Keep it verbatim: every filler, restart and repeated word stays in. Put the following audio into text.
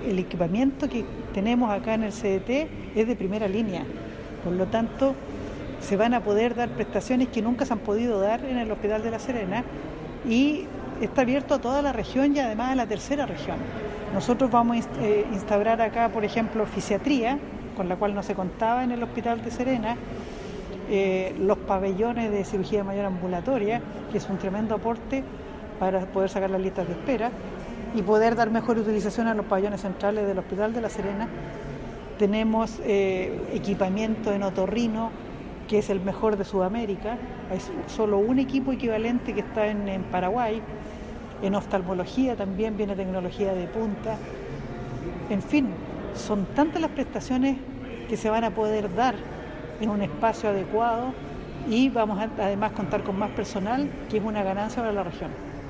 el equipamiento que tenemos acá en el C D T es de primera línea. Por lo tanto, se van a poder dar prestaciones que nunca se han podido dar en el Hospital de La Serena y está abierto a toda la región y además a la tercera región. Nosotros vamos a eh, instaurar acá, por ejemplo, fisiatría, con la cual no se contaba en el Hospital de Serena, eh, los pabellones de cirugía mayor ambulatoria, que es un tremendo aporte para poder sacar las listas de espera y poder dar mejor utilización a los pabellones centrales del Hospital de La Serena. Tenemos eh, equipamiento en otorrino, que es el mejor de Sudamérica. Hay solo un equipo equivalente que está en, en Paraguay. En oftalmología también viene tecnología de punta. En fin, son tantas las prestaciones que se van a poder dar en un espacio adecuado y vamos a además contar con más personal, que es una ganancia para la región.